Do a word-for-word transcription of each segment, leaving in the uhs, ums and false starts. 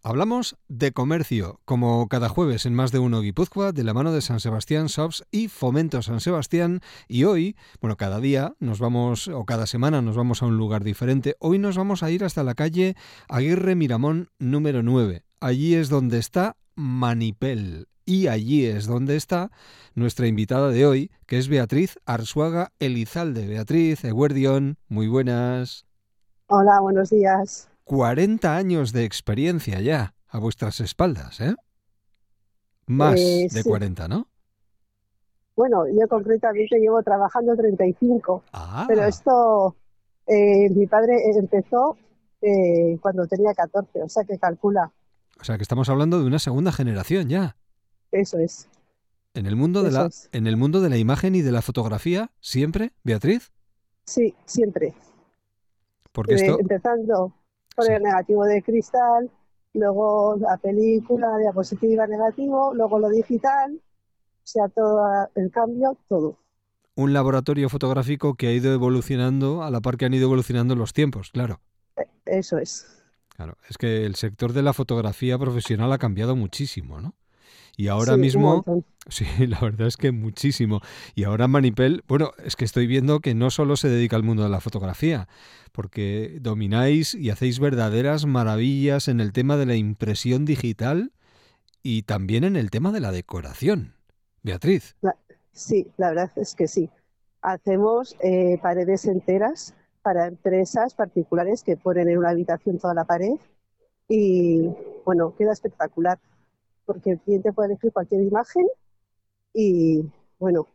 Hablamos de comercio, como cada jueves en Más de Uno Guipúzcoa, de la mano de San Sebastián Shops y Fomento San Sebastián. Y hoy, bueno, cada día nos vamos, o cada semana nos vamos a un lugar diferente. Hoy nos vamos a ir hasta la calle Aguirre Miramón número nueve. Allí es donde está Manipel. Y allí es donde está nuestra invitada de hoy, que es Beatriz Arzuaga Elizalde. Beatriz, eguerdión, muy buenas. Hola, buenos días. cuarenta años de experiencia ya a vuestras espaldas, ¿eh? Más Eh, de sí. cuarenta, ¿no? Bueno, yo concretamente llevo trabajando treinta y cinco, pero Ah, esto, eh, mi padre empezó eh, cuando tenía catorce, o sea que calcula, o sea que estamos hablando de una segunda generación ya. eso es, En el mundo de eso la, es. en el mundo de la imagen y de la fotografía, siempre, Beatriz, Sí, siempre. porque Eh, esto, empezando por sí, el negativo de cristal, luego la película, diapositiva negativo, luego lo digital, o sea, todo el cambio, todo. un laboratorio fotográfico que ha ido evolucionando a la par que han ido evolucionando los tiempos, claro. Eso es. Claro, es que el sector de la fotografía profesional ha cambiado muchísimo, ¿no? Y ahora Sí, un mismo, montón. sí, la verdad es que muchísimo. Y ahora Manipel, bueno, es que estoy viendo que no solo se dedica al mundo de la fotografía, porque domináis y hacéis verdaderas maravillas en el tema de la impresión digital y también en el tema de la decoración. Beatriz. La- sí, la verdad es que sí. Hacemos eh, paredes enteras para empresas particulares que ponen en una habitación toda la pared y, bueno, queda espectacular porque el cliente puede elegir cualquier imagen y, bueno,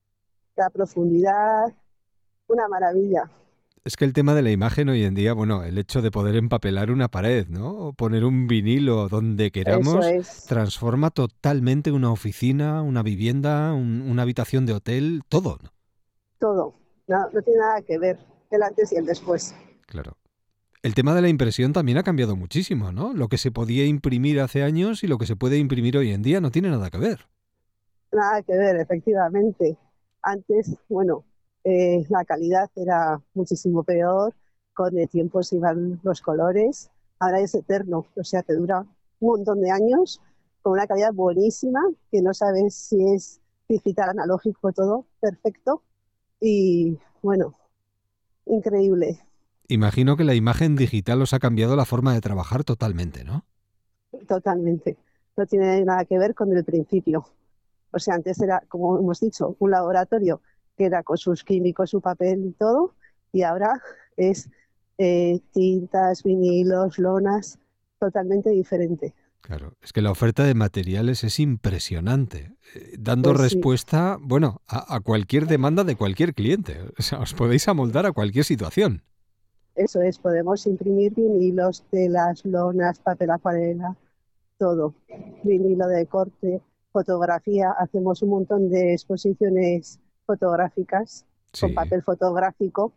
da profundidad, una maravilla. Es que el tema de la imagen hoy en día, bueno, el hecho de poder empapelar una pared, ¿no? O poner un vinilo donde Eso queramos, es transforma totalmente una oficina, una vivienda, un- una habitación de hotel, todo, ¿no? todo. No, no tiene nada que ver el antes y el después. Claro. El tema de la impresión también ha cambiado muchísimo, ¿no? Lo que se podía imprimir hace años y lo que se puede imprimir hoy en día no tiene nada que ver. Nada que ver, efectivamente. Antes, bueno, eh, la calidad era muchísimo peor, con el tiempo se iban los colores, ahora es eterno, o sea, te dura un montón de años con una calidad buenísima, que no sabes si es digital, analógico, todo perfecto y bueno, increíble, Imagino que la imagen digital os ha cambiado la forma de trabajar totalmente, ¿no? totalmente. No tiene nada que ver con el principio. O sea, antes era, como hemos dicho, un laboratorio que era con sus químicos, su papel y todo, y ahora es eh, tintas, vinilos, lonas, totalmente diferente. Claro, es que la oferta de materiales es impresionante, eh, dando Pues sí, respuesta, bueno, a, a cualquier demanda de cualquier cliente. O sea, os podéis amoldar a cualquier situación. eso es, podemos imprimir vinilos, telas, lonas, papel acuarela, todo. Vinilo de corte, fotografía, hacemos un montón de exposiciones fotográficas con Sí. papel fotográfico,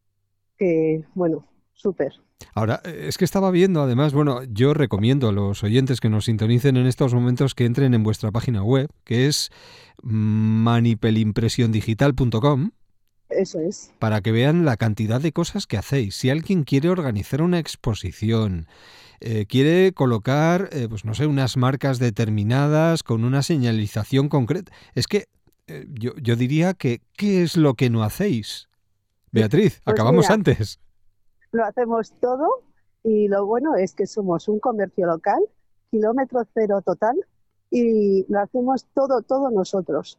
que, bueno, súper. Ahora, eh, es que estaba viendo, además, bueno, yo recomiendo a los oyentes que nos sintonicen en estos momentos que entren en vuestra página web, que es manipelimpresiondigital punto com, Eso es. para que vean la cantidad de cosas que hacéis. Si alguien quiere organizar una exposición, eh, quiere colocar, eh, pues no sé, unas marcas determinadas con una señalización concreta, es que eh, yo, yo diría que, ¿qué es lo que no hacéis? Beatriz, Pues acabamos mira, antes. lo hacemos todo y lo bueno es que somos un comercio local, kilómetro cero total, y lo hacemos todo, todo nosotros.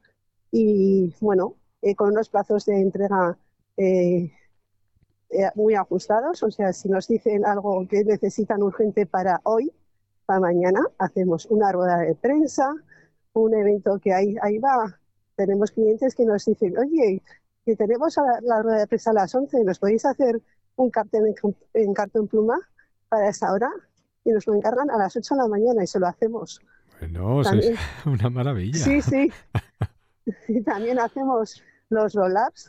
Y bueno, eh, con unos plazos de entrega eh, eh, muy ajustados, o sea, si nos dicen algo que necesitan urgente para hoy, para mañana, hacemos una rueda de prensa, un evento que ahí, ahí va. Tenemos clientes que nos dicen, oye, que tenemos la, la rueda de prensa a las once, ¿nos podéis hacer un cartel en, en cartón pluma para esa hora? Y nos lo encargan a las ocho de la mañana y se lo hacemos. Bueno, sois También, una maravilla. sí, sí, y también hacemos los roll-ups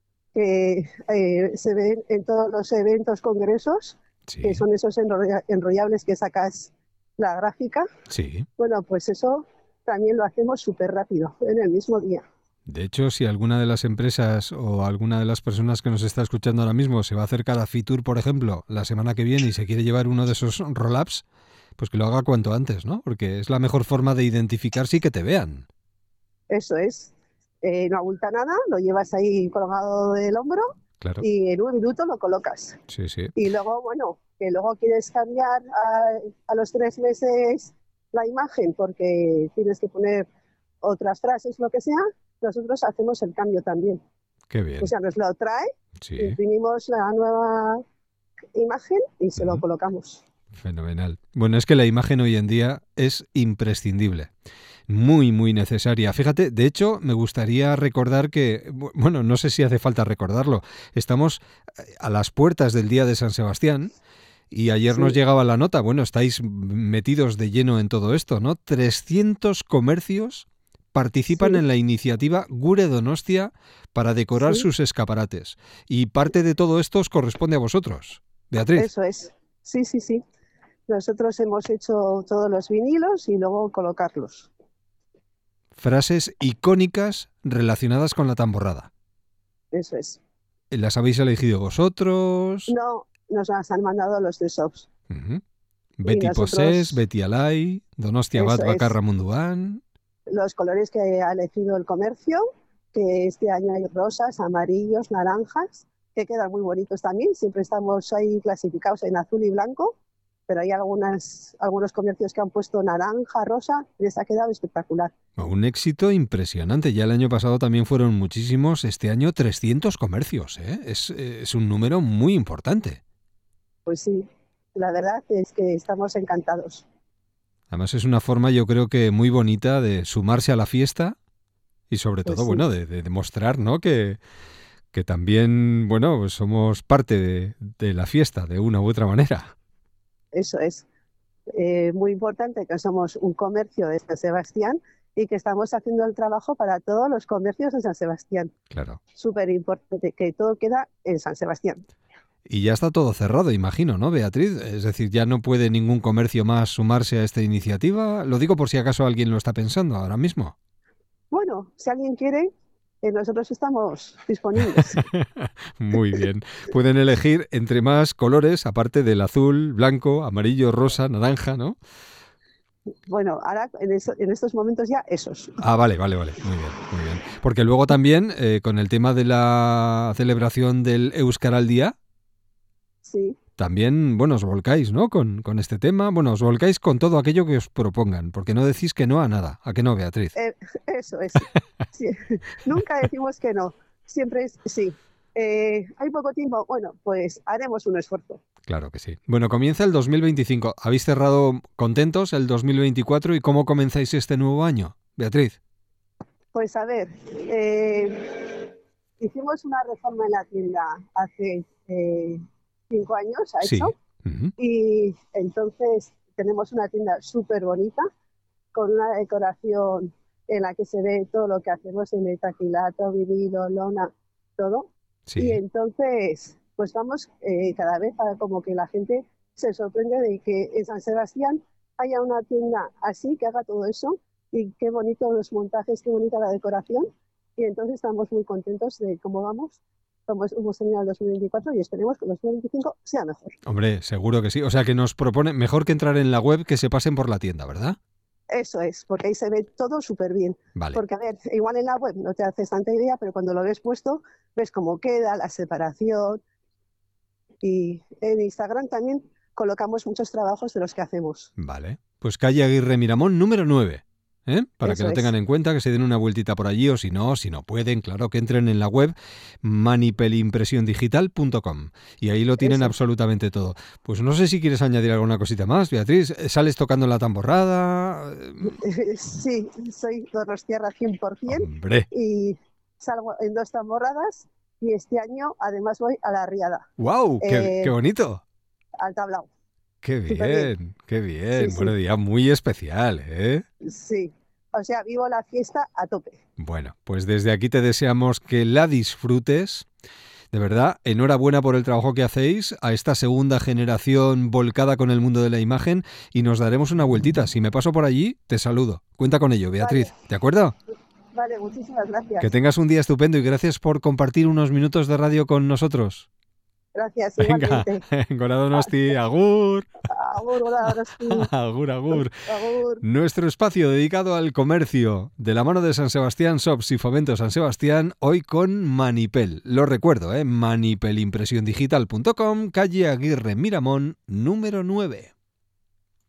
que eh, se ven en todos los eventos, congresos, que Sí, son esos enrolla- enrollables que sacas la gráfica. sí. Bueno, pues eso también lo hacemos súper rápido, en el mismo día. De hecho, si alguna de las empresas o alguna de las personas que nos está escuchando ahora mismo se va a acercar a Fitur, por ejemplo, la semana que viene y se quiere llevar uno de esos roll-ups, pues que lo haga cuanto antes, ¿no? Porque es la mejor forma de identificarse y que te vean. Eso es. Eh, no abulta nada, lo llevas ahí colgado del hombro Claro. y en un minuto lo colocas. Sí, sí. Y luego, bueno, que luego quieres cambiar a, a los tres meses la imagen porque tienes que poner otras frases, lo que sea, nosotros hacemos el cambio también. Qué bien. O sea, nos lo trae, Sí. imprimimos la nueva imagen y se uh-huh. lo colocamos. Fenomenal. Bueno, es que la imagen hoy en día es imprescindible. Muy, muy necesaria. Fíjate, de hecho, me gustaría recordar que, bueno, no sé si hace falta recordarlo, estamos a las puertas del Día de San Sebastián y ayer sí. nos llegaba la nota, bueno, estáis metidos de lleno en todo esto, ¿no? trescientos comercios participan sí. en la iniciativa Gure Donostia para decorar sí. sus escaparates. Y parte de todo esto os corresponde a vosotros, Beatriz. Eso es, sí, sí, sí. Nosotros hemos hecho todos los vinilos y luego colocarlos. Frases icónicas relacionadas con la tamborrada. Eso es. ¿Las habéis elegido vosotros? No, nos las han mandado los de Shops. Uh-huh. Betty nosotros... Posés, Betty Alay, Donostia Bat Bakarra Munduan. Los colores que ha elegido el comercio, que este año hay rosas, amarillos, naranjas, que quedan muy bonitos también. Siempre estamos ahí clasificados en azul y blanco, pero hay algunas, algunos comercios que han puesto naranja, rosa, y les ha quedado espectacular. Un éxito impresionante. Ya el año pasado también fueron muchísimos, este año trescientos comercios, ¿eh? Es, es un número muy importante. Pues sí, la verdad es que estamos encantados. Además es una forma, yo creo que muy bonita de sumarse a la fiesta y sobre todo, pues sí. bueno, de, de demostrar, ¿no? que, que también, bueno, pues somos parte de, de la fiesta de una u otra manera. Eso es. Eh, muy importante que somos un comercio de San Sebastián y que estamos haciendo el trabajo para todos los comercios de San Sebastián. Claro. Súper importante, que todo queda en San Sebastián. Y ya está todo cerrado, imagino, ¿no, Beatriz? Es decir, ya no puede ningún comercio más sumarse a esta iniciativa. Lo digo por si acaso alguien lo está pensando ahora mismo. Bueno, si alguien quiere, eh, nosotros estamos disponibles. Muy bien. Pueden elegir entre más colores, aparte del azul, blanco, amarillo, rosa, naranja, ¿no? Bueno, ahora en, eso, en estos momentos ya esos. Ah, vale, vale, vale. Muy bien, muy bien. Porque luego también, eh, con el tema de la celebración del Euskaraldia, sí. también, bueno, os volcáis, ¿no? Con, con este tema. Bueno, os volcáis con todo aquello que os propongan, porque no decís que no a nada. ¿A que no, Beatriz? Eh, eso es. Sí. Nunca decimos que no. Siempre es sí. Eh, ¿Hay poco tiempo? Bueno, pues haremos un esfuerzo. Claro que sí. Bueno, comienza el dos mil veinticinco. ¿Habéis cerrado contentos el dos mil veinticuatro y cómo comenzáis este nuevo año, Beatriz? Pues a ver, eh, hicimos una reforma en la tienda hace eh, cinco años, ha hecho, sí. uh-huh. Y entonces tenemos una tienda súper bonita con una decoración en la que se ve todo lo que hacemos en metacrilato, vinilo, lona, todo. Sí. Y entonces, pues vamos eh, cada vez a como que la gente se sorprende de que en San Sebastián haya una tienda así que haga todo eso y qué bonitos los montajes, qué bonita la decoración. Y entonces estamos muy contentos de cómo vamos. Como hemos terminado el dos mil veinticuatro y esperemos que el dos mil veinticinco sea mejor. Hombre, seguro que sí. O sea, que nos propone mejor que entrar en la web que se pasen por la tienda, ¿verdad? Eso es, porque ahí se ve todo súper bien. Vale. Porque, a ver, igual en la web no te haces tanta idea, pero cuando lo ves puesto, ves cómo queda, la separación. Y en Instagram también colocamos muchos trabajos de los que hacemos. Vale. Pues calle Aguirre Miramón, número nueve. ¿Eh? Para Eso que lo tengan es. en cuenta, que se den una vueltita por allí, o si no, si no pueden, claro, que entren en la web manipelimpresión digital punto com y ahí lo tienen Eso. absolutamente todo. Pues no sé si quieres añadir alguna cosita más, Beatriz. ¿Sales tocando la tamborrada? Sí, soy donostiarra cien por ciento. Hombre. Y salgo en dos tamborradas y este año además voy a la Riada. ¡Guau! Qué, Eh, ¡Qué bonito! Al tablao. ¡Qué bien! bien. ¡Qué bien! Sí, Bueno, sí. día muy especial, ¿eh? Sí, o sea, vivo la fiesta a tope. Bueno, pues desde aquí te deseamos que la disfrutes. De verdad, enhorabuena por el trabajo que hacéis a esta segunda generación volcada con el mundo de la imagen y nos daremos una vueltita. Si me paso por allí, te saludo. Cuenta con ello, Beatriz. Vale. ¿De acuerdo? Vale, muchísimas gracias. Que tengas un día estupendo y gracias por compartir unos minutos de radio con nosotros. Gracias, Venga, igualmente. Gora Donosti, agur. agur, hola, ahora sí. Agur, agur. Agur. Nuestro espacio dedicado al comercio de la mano de San Sebastián Shops y Fomento San Sebastián, hoy con Manipel. Lo recuerdo, ¿eh? manipelimpresiondigital punto com, calle Aguirre Miramón, número nueve.